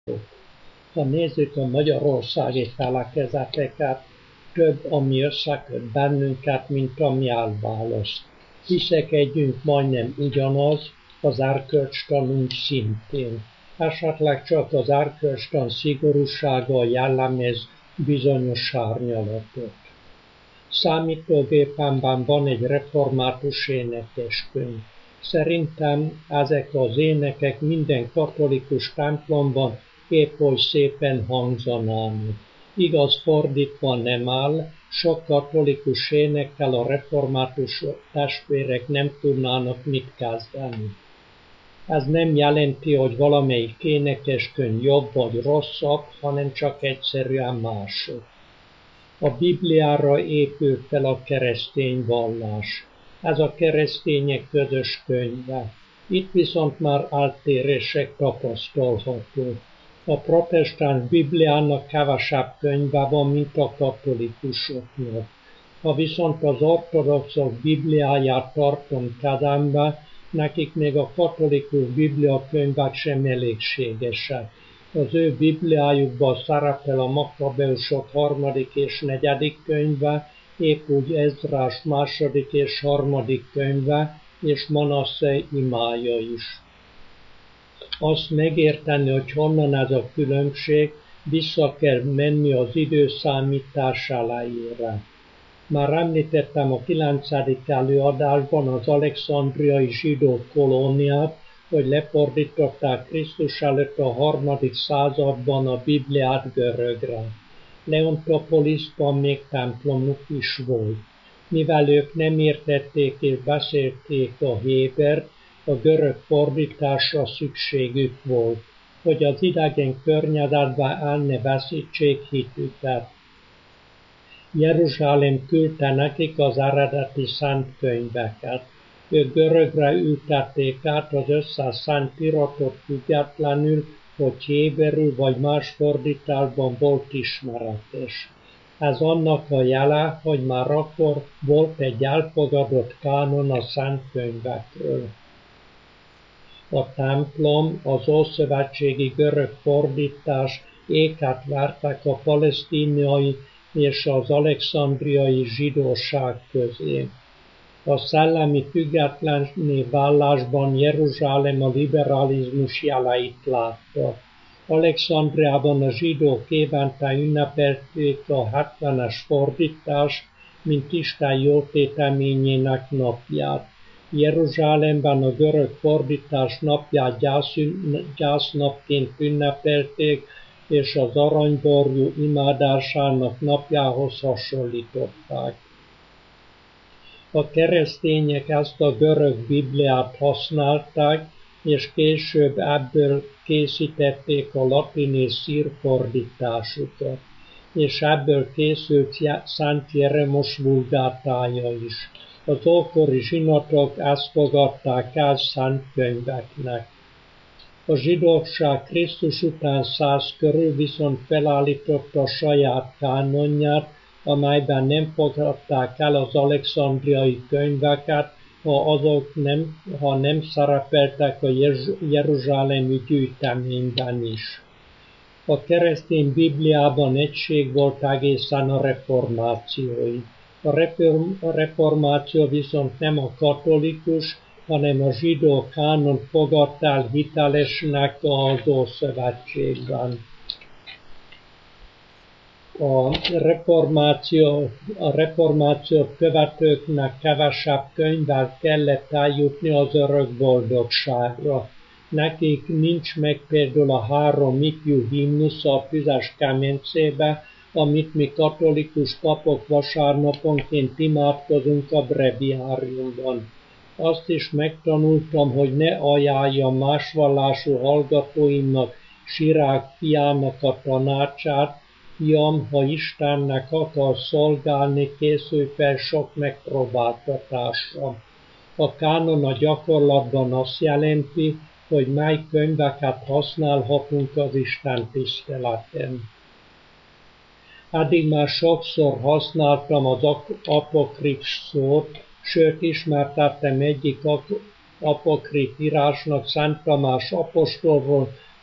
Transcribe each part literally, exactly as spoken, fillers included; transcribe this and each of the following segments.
Ha nézzük a magyarországi felekezeteket, több, ami összeköt bennünket, mint ami elválaszt. Hiszekedjünk majdnem ugyanaz, az erkölcstanunk szintén. Esetleg csak az erkölcstan szigorúsága jellemez bizonyos árnyalatot. Számítógépemben van egy református énekeskönyv. Szerintem ezek az énekek minden katolikus templomban épp oly szépen hangzanának. Igaz, fordítva nem áll, sok katolikus énekkel a református testvérek nem tudnának mit kezdeni. Ez nem jelenti, hogy valamelyik énekeskönyv jobb vagy rosszabb, hanem csak egyszerűen mások. A Bibliára épül fel a keresztény vallás. Ez a keresztények közös könyve. Itt viszont már eltérések tapasztalható. A protestáns Bibliának kevesebb könyve van, mint a katolikusoknak. Ha viszont az ortodoxok Bibliáját tartom kezembe, nekik még a katolikus Biblia könyvek sem elégségesek. Az ő Bibliájukban szerepel a Makkabeusok harmadik és negyedik könyve, épp úgy Ezrás második és harmadik könyve, és Manasszé imája is. Azt megérteni, hogy honnan ez a különbség, vissza kell menni az időszámítás elejére. Már említettem a kilencedik előadásban az alexandriai zsidó kolóniát, hogy lefordították Krisztus előtt a harmadik században a Bibliát görögre. Leontopolisban még templomuk is volt. Mivel ők nem értették és beszélték a hébert, a görög fordításra szükségük volt, hogy az idegen környezetben el ne veszítsék hitüket. Jeruzsálem küldte nekik az eredeti szent könyveket. Ők görögre ültették át az összes szent iratot függetlenül, hogy héberül vagy más fordításban volt ismeretes. Ez annak a jele, hogy már akkor volt egy elfogadott kánon a szent könyvekről. A templom, az ószövetségi görög fordítás éket vertek a palesztinai és az alexandriai zsidóság közé. A szellemi függetlenné válásban Jeruzsálem a liberalizmus jeleit látta. Alexandriában a zsidók évente ünnepelték a hetvenes fordítást, mint Isten jótéteményének napját. Jeruzsálemben a görög fordítás napját gyásznapként ünnepelték, és az aranyborjú imádásának napjához hasonlították. A keresztények ezt a görög Bibliát használták, és később ebből készítették a latin és szír fordításukat, és ebből készült Szent Jeromos vulgátája is. Az ókori zsinatok ezt fogadták el szent könyveknek. A zsidóság Krisztus után száz körül viszont felállította a saját kánonját, amelyben nem fogadták el az alexandriai könyveket, ha azok nem, ha nem szerepeltek a jeruzsálemi gyűjteményben is. A keresztény Bibliában egység volt egészen a reformációig. A reformáció viszont nem a katolikus, hanem a zsidó kánon fogadta el hitelesnek az Ószövetségben. A reformáció, a reformáció követőknek kevesebb könyvvel kellett eljutni az örök boldogságra. Nekik nincs meg például a három ifjú himnusz a füzes kemencébe, amit mi katolikus papok vasárnaponként imádkozunk a breviáriumban. Azt is megtanultam, hogy ne ajánljam más vallású hallgatóimnak, Sirák fiának a tanácsát: fiam, ha Istennek akar szolgálni, készülj fel sok megpróbáltatásra. A kánon a gyakorlatban azt jelenti, hogy mely könyveket használhatunk az Isten tiszteleten. Eddig már sokszor használtam az apokrif szót, sőt ismertettem egyik apokrif írásnak Szent Tamás apostolról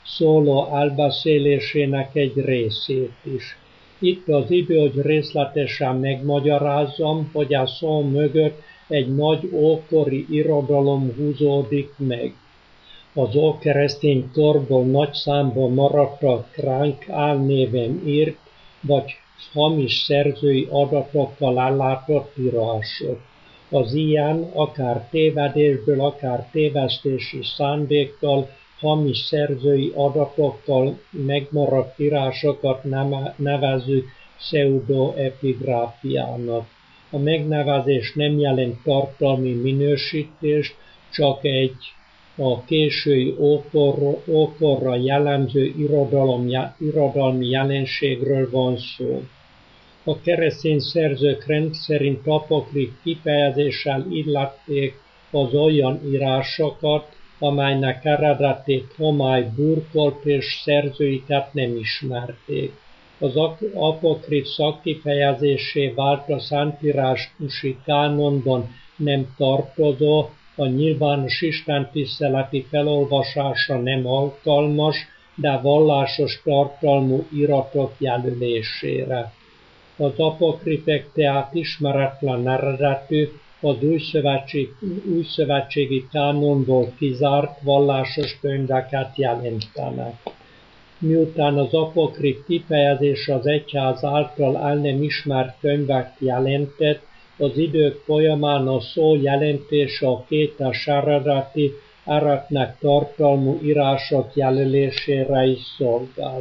szóló elbeszélésének egy részét is. Itt az idő, hogy részletesen megmagyarázzam, hogy a szó mögött egy nagy ókori irodalom húzódik meg. Az ókeresztény korból nagy számban maradtak ránk álnéven írt, vagy hamis szerzői adatokkal ellátott írások. Az ilyen, akár tévedésből, akár tévesztési szándékkal, hamis szerzői adatokkal megmaradt írásokat nevezzük pseudoepigráfiának. A megnevezés nem jelent tartalmi minősítést, csak egy a késői ókor, ókorra jellemző irodalom, irodalmi jelenségről van szó. A keresztény szerzők rendszerint apokrif kifejezéssel illették az olyan írásokat, amelynek eredetét homály burkolt és szerzőiket nem ismerték. Az apokrif szakkifejezésé vált a szentírási kánonban nem tartozó, a nyilvános istentiszteleti felolvasásra nem alkalmas, de vallásos tartalmú iratok jelölésére. Az apokrifek tehát ismeretlen eredetű, az újszövetségi, újszövetségi kánonból kizárt vallásos könyveket jelentenek. Miután az apokrif kifejezés az egyház által el nem ismert könyvek jelentett, az idők folyamán a szó jelentése a kétes eredeti, eretnek tartalmú írások jelölésére is szolgált.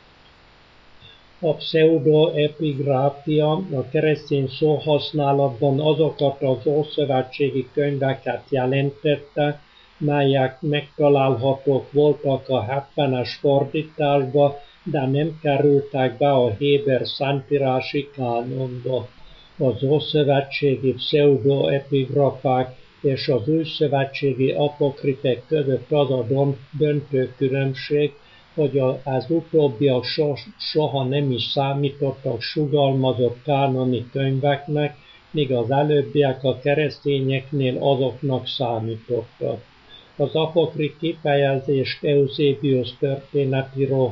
A pseudoepigráfia a keresztény szóhasználatban azokat az ószövetségi könyveket jelentette, melyek megtalálhatók voltak a hetvenes fordításba, de nem kerültek be a héber szentírási kánonba. Az ószövetségi pseudoepigrafák és az újszövetségi apokrifek között az a döntő különbség, hogy az utóbbiak so, soha nem is számítottak sugalmazott kánoni könyveknek, míg az előbbiek a keresztényeknél azoknak számítottak. Az apokrif kifejezést Eusebius történetíró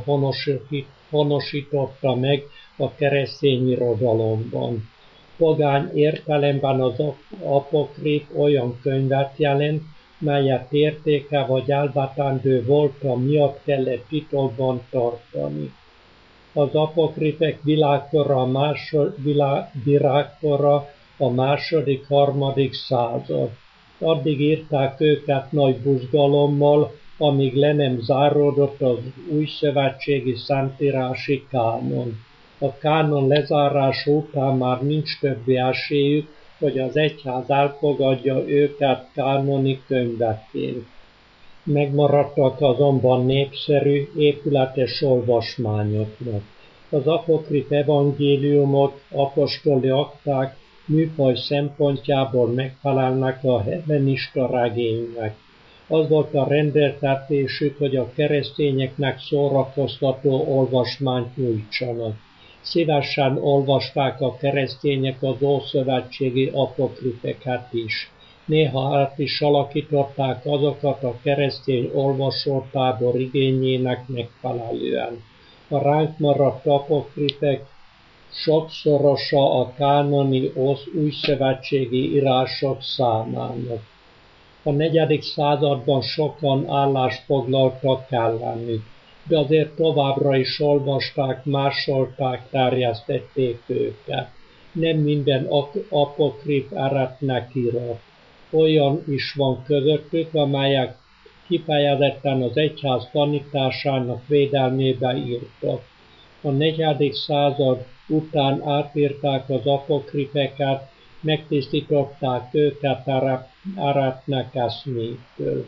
honosította meg a keresztény irodalomban. Pogány értelemben az apokrif olyan könyvet jelent, melyet értéke vagy elvetendő volta miatt kellett titokban tartani. Az apokrifek világkora a, másod, világ, virágkora a második, harmadik század. Addig írták őket nagy buzgalommal, amíg le nem záródott az újszövetségi szentírási kánon. A kánon lezárása után már nincs többi esélyük, hogy az egyház elfogadja őket kánoni könyvekként. Megmaradtak azonban népszerű, épületes olvasmányoknak. Az apokrif evangéliumok, apostoli akták műfaj szempontjából megfelelnek a hellenista regénynek. Az volt a rendeltetésük, hogy a keresztényeknek szórakoztató olvasmányt nyújtsanak. Szívesen olvasták a keresztények az ószövetségi apokrifeket is. Néha át is alakították azokat a keresztény olvasótábor igényének megfelelően. A ránk maradt apokrifek sokszorosa a kánoni újszövetségi írások számának. A negyedik században sokan állást foglaltak ellenük, de azért továbbra is olvasták, másolták, terjesztették őket. Nem minden apokrif eretnek írott. Olyan is van közöttük, amelyek kifejezetten az egyház tanításának védelmébe írtak. A negyedik század után átírták az apokrifeket, megtisztították őket eretnek eszmétől.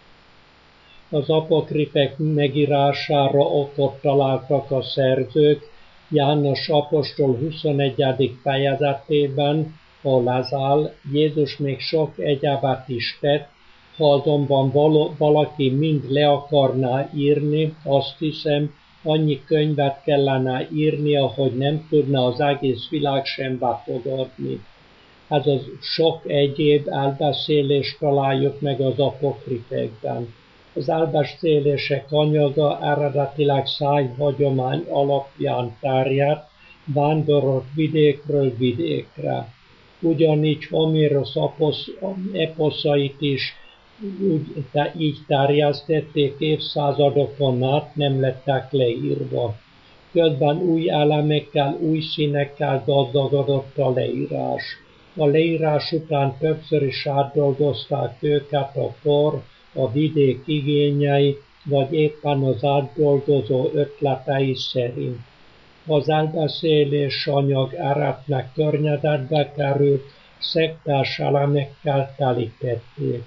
Az apokrifek megírására okot találtak a szerzők. János apostol huszonegyedik fejezetében, ahol ez áll, Jézus még sok egyebet is tett, ha azonban valaki mind le akarná írni, azt hiszem, annyi könyvet kellene írnia, hogy nem tudna az egész világ sem befogadni. Ez az sok egyéb elbeszélést találjuk meg az apokrifekben. Az elbeszélések anyaga eredetileg szájhagyomány alapján terjedt, vándorolt vidékről vidékre. Ugyanígy Homérosz eposzait is úgy, te, így terjesztették, évszázadokon át nem lettek leírva. Közben új elemekkel, új színekkel gazdagodott a leírás. A leírás után többször is átdolgozták őket a kor, a vidék igényei, vagy éppen az átdolgozó ötletei szerint. Az elbeszélés anyag eretnek környezetbe került, szektás elemekkel telítették.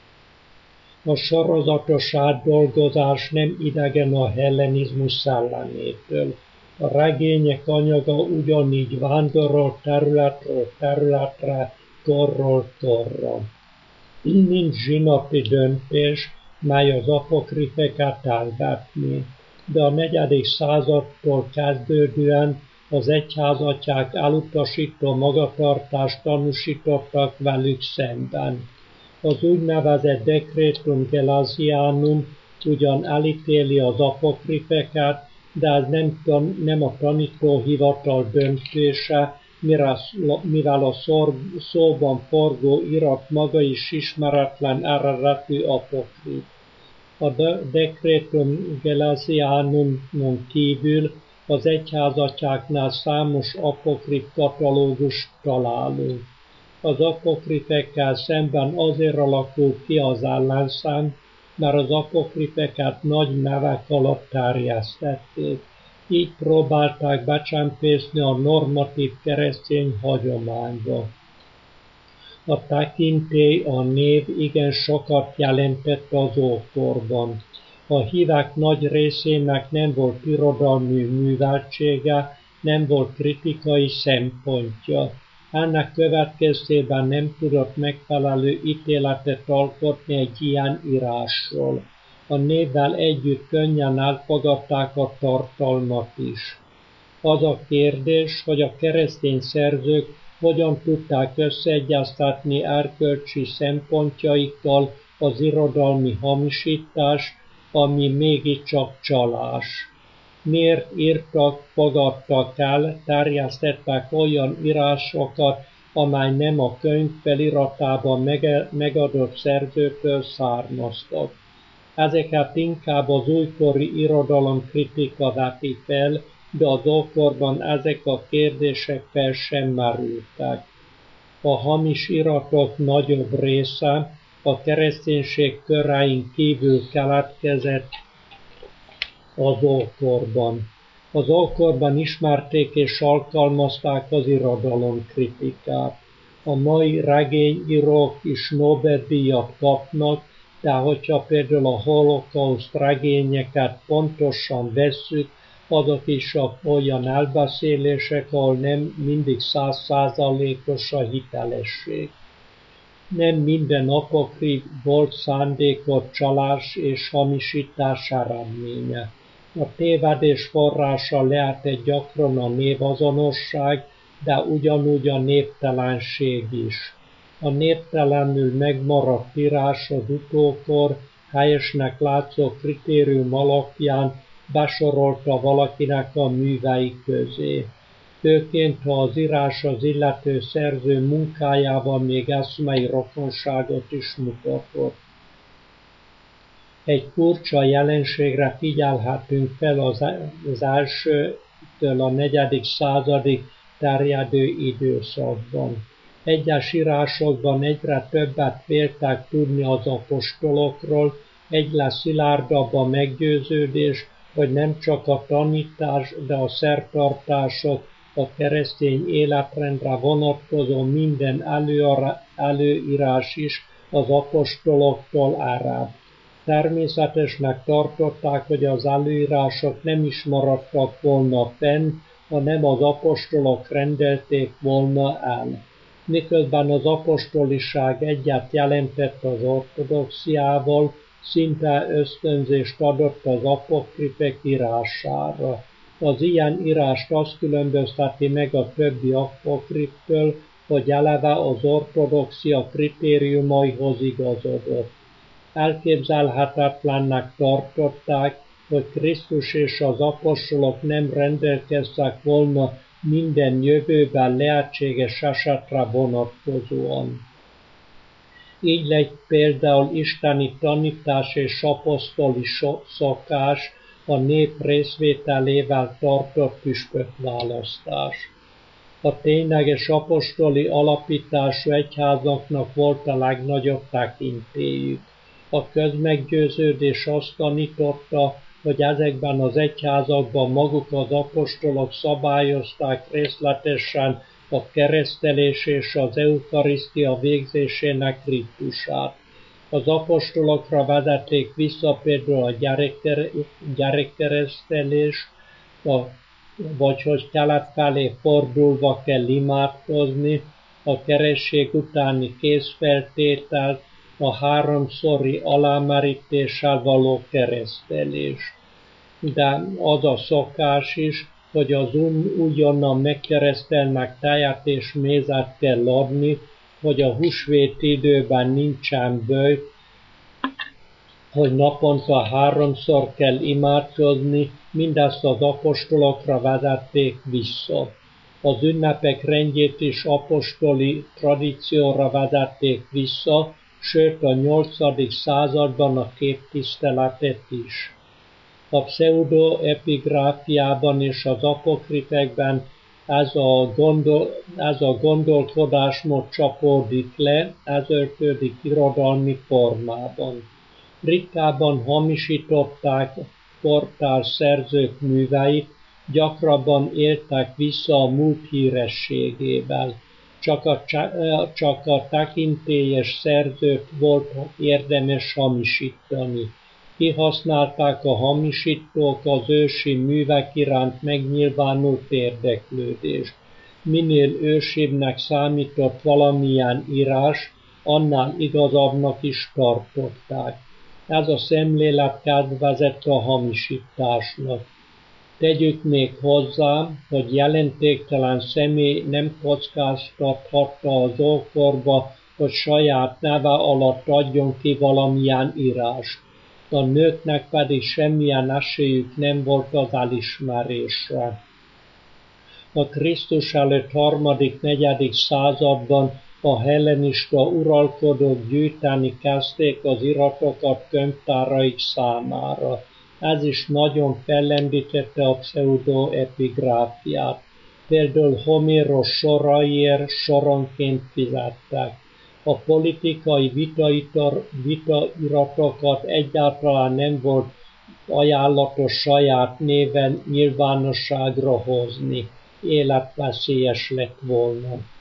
A sorozatos átdolgozás nem idegen a hellenizmus szellemétől. A regények anyaga ugyanígy vándorol területről területre, korról korra. Nincs zsinati döntés, mely az apokrifeket elvetné, de a negyedik századtól kezdődően az egyházatják elutasító magatartást tanúsítottak velük szemben. Az úgynevezett Decretum Gelasianum ugyan elítéli az apokrifeket, de ez nem, tan, nem a tanítóhivatal döntése, mivel a szóban forgó irat maga is ismeretlen eredetű apokrif. A Decretum Gelasianumon kívül az egyházatjáknál számos apokrif katalógus találunk. Az apokrifekkel szemben azért alakult ki az ellenszám, mert az apokrifeket nagy nevek alatt terjesztették. Így próbálták becsempészni a normatív keresztény hagyományba. A tekintély, a név igen sokat jelentett az ókorban. A hívek nagy részének nem volt irodalmi műveltsége, nem volt kritikai szempontja. Ennek következtében nem tudott megfelelő ítéletet alkotni egy ilyen írásról. A névvel együtt könnyen elfogadták a tartalmat is. Az a kérdés, hogy a keresztény szerzők hogyan tudták összeegyeztetni erkölcsi szempontjaikkal az irodalmi hamisítást, ami mégiscsak csalás. Miért írtak, fogadtak el, terjesztettek olyan írásokat, amely nem a könyv feliratában megadott szerzőtől származtak. Ezeket inkább az újkori irodalomkritika veti fel, de az ókorban ezek a kérdések fel sem merültek. A hamis iratok nagyobb része a kereszténység körein kívül keletkezett az ókorban. Az ókorban ismerték és alkalmazták az irodalomkritikát. A mai regényírók is Nobel-díjat kapnak, de hogyha például a holokauszt regényeket pontosan vesszük, azok is olyan elbeszélések, ahol nem mindig százszázalékos a hitelesség. Nem minden apokrif volt szándékot csalás és hamisítás eredménye. A tévedés forrása lehetett gyakran a névazonosság, de ugyanúgy a névtelenség is. A névtelenül megmaradt írás az utókor helyesnek látszó kritérium alapján besorolta valakinek a művei közé. Főként, ha az írás az illető szerző munkájában még eszmei rokonságot is mutatott. Egy furcsa jelenségre figyelhetünk fel az, az elsőtől a negyedik századig terjedő időszakban. Egyes írásokban egyre többet véltek tudni az apostolokról, egyre szilárdabb a meggyőződés, hogy nem csak a tanítás, de a szertartások, a keresztény életrendre vonatkozó minden előara, előírás is az apostoloktól ered. Természetesnek tartották, hogy az előírások nem is maradtak volna fenn, hanem az apostolok rendelték volna el. Miközben az apostoliság egyet jelentett az ortodoxiával, szinte ösztönzést adott az apokrifek írására. Az ilyen írást azt különbözteti meg a többi apokriftől, hogy eleve az ortodoxia kritériumaihoz igazodott. Elképzelhetetlennek tartották, hogy Krisztus és az apostolok nem rendelkeztek volna minden jövőben lehetséges esetre vonatkozóan. Így lett például isteni tanítás és apostoli szokás a nép részvételével tartott püspökválasztás. A tényleges apostoli alapítású egyházaknak volt a legnagyobb tekintélyük. A közmeggyőződés azt tanította, hogy ezekben az egyházakban maguk az apostolok szabályozták részletesen a keresztelés és az eukarisztia végzésének ritusát. Az apostolokra vezették vissza például a gyerekkeresztelés, vagy hogy kelet felé fordulva kell imádkozni, a keresztség utáni kézfeltétel, a háromszori alámerítéssel való keresztelés. De az a szokás is, hogy az újonnan megkeresztelnek tejet és mézet kell adni, hogy a húsvét időben nincsen bőj, hogy naponta háromszor kell imádkozni, mindezt az apostolokra vezették vissza. Az ünnepek rendjét is apostoli tradícióra vezették vissza, sőt a nyolcadik században a képtiszteletet is. A pseudoepigráfiában és az apokrifekben ez a, gondol, ez a gondolkodásmód csapódik le, ez öltődik irodalmi formában. Ritkábban hamisították kortárs szerzők műveit, gyakrabban éltek vissza a múlt hírességével. Csak a, csak a tekintélyes szerzőt volt érdemes hamisítani. Kihasználták a hamisítók az ősi művek iránt megnyilvánult érdeklődést. Minél ősibbnek számított valamilyen írás, annál igazabbnak is tartották. Ez a szemlélet kedvezett a hamisításnak. Tegyük még hozzá, hogy jelentéktelen személy nem kockáztathatta az ókorba, hogy saját neve alatt adjon ki valamilyen írást. A nőknek pedig semmilyen esélyük nem volt az elismerésre. A Krisztus előtt harmadik-negyedik században a hellenista uralkodók gyűjteni kezdték az iratokat könyvtáraik számára. Ez is nagyon fellendítette a pseudoepigráfiát. Például Homéros soraiért soronként fizettek. A politikai vitairatokat egyáltalán nem volt ajánlatos saját néven nyilvánosságra hozni. Életveszélyes lett volna.